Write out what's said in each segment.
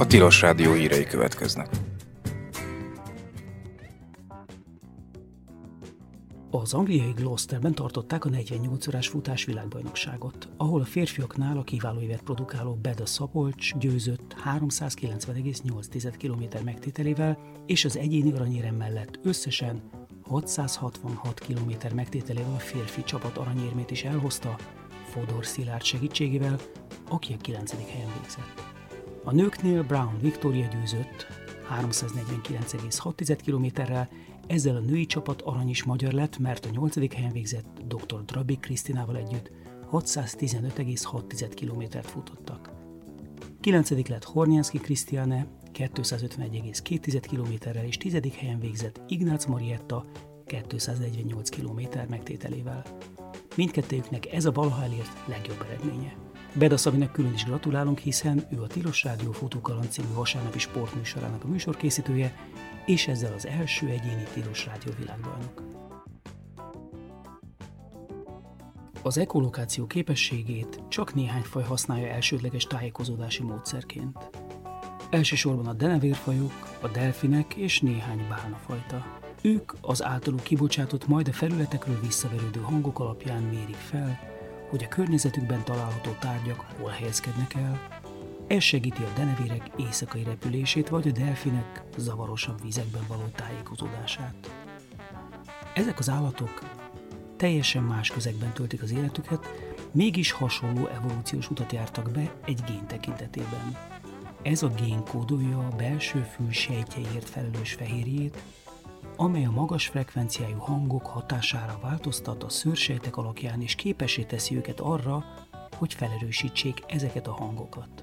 Tilos Rádió hírei következnek. Az angliai Gloucesterben tartották a 48 órás futás világbajnokságot, ahol a férfiaknál a kiváló évet produkáló Beda Szabolcs győzött 390,8 km megtételével, és az egyéni aranyérem mellett összesen 666 km megtételével a férfi csapat aranyérmét is elhozta Fodor Szilárd segítségével, aki a 9. helyen végzett. A nőknél Brown Victoria győzött 349,6 km-rel, ezzel a női csapat arany is magyar lett, mert a 8. helyen végzett dr. Drabik Krisztinával együtt 615,6 km-t futottak. 9. lett Hornyánszky Krisztiane 251,2 km-rel, és 10. helyen végzett Ignác Marietta 248 km megtételével. Mindkettőjüknek ez a valaha elért legjobb eredménye. Beda Szabinak külön is gratulálunk, hiszen ő a Tilos Rádió Futókaland című vasárnapi sportműsorának a műsorkészítője, és ezzel az első egyéni Tilos Rádió világbajnok. Az ekolokáció képességét csak néhány faj használja elsődleges tájékozódási módszerként. Elsősorban a denevérfajok, a delfinek és néhány bálnafajta. Ők az általuk kibocsátott, majd a felületekről visszaverődő hangok alapján mérik fel, hogy a környezetükben található tárgyak hol helyezkednek el. Ez segíti a denevérek éjszakai repülését, vagy a delfinek zavarosabb vizekben való tájékozódását. Ezek az állatok teljesen más közegben töltik az életüket, mégis hasonló evolúciós utat jártak be egy gén tekintetében. Ez a gén kódolja a belső fül sejtjeiért felelős fehérjét, amely a magas frekvenciájú hangok hatására változtat a szőrsejtek alakján, és képessé teszi őket arra, hogy felerősítsék ezeket a hangokat.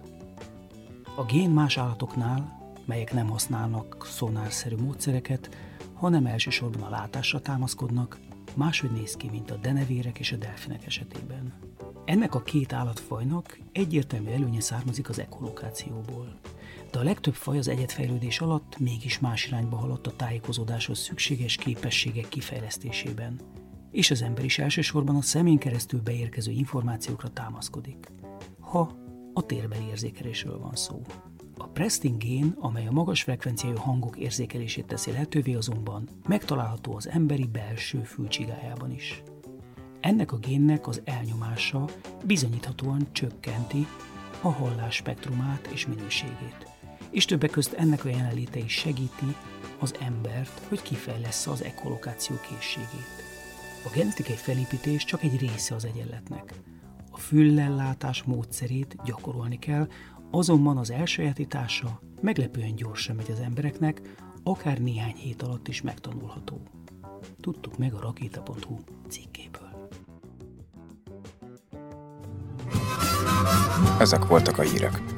A gén más állatoknál, melyek nem használnak szonárszerű módszereket, hanem elsősorban a látásra támaszkodnak, máshogy néz ki, mint a denevérek és a delfinek esetében. Ennek a két állatfajnak egyértelmű előnye származik az ekolokációból. De a legtöbb faj az egyedfejlődés alatt mégis más irányba haladt a tájékozódáshoz szükséges képességek kifejlesztésében, és az ember is elsősorban a szemén keresztül beérkező információkra támaszkodik, ha a térbeli érzékelésről van szó. A Prestin gén, amely a magas frekvenciájú hangok érzékelését teszi lehetővé, azonban megtalálható az emberi belső fülcsigájában is. Ennek a génnek az elnyomása bizonyíthatóan csökkenti a hallás spektrumát és minőségét, és többek közt ennek a jelenléte is segíti az embert, hogy kifejlessze az ekolokáció készségét. A genetikai felépítés csak egy része az egyenletnek. A füllellátás módszerét gyakorolni kell, azonban az elsajátítása meglepően gyorsan megy az embereknek, akár néhány hét alatt is megtanulható. Tudtuk meg a rakéta.hu cikkéből. Ezek voltak a hírek.